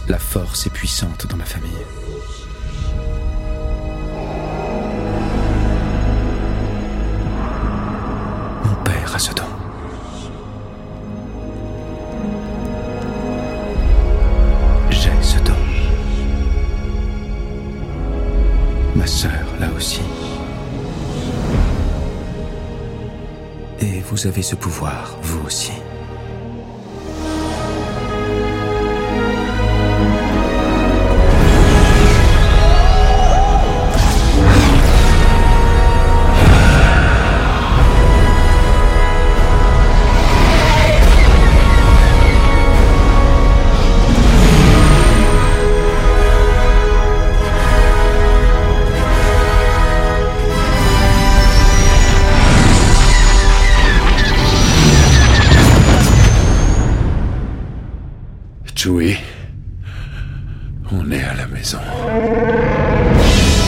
La force est puissante dans ma famille. Mon père a ce don. J'ai ce don. Ma sœur l'a aussi. Et vous avez ce pouvoir, vous aussi. Chewie, on est à la maison.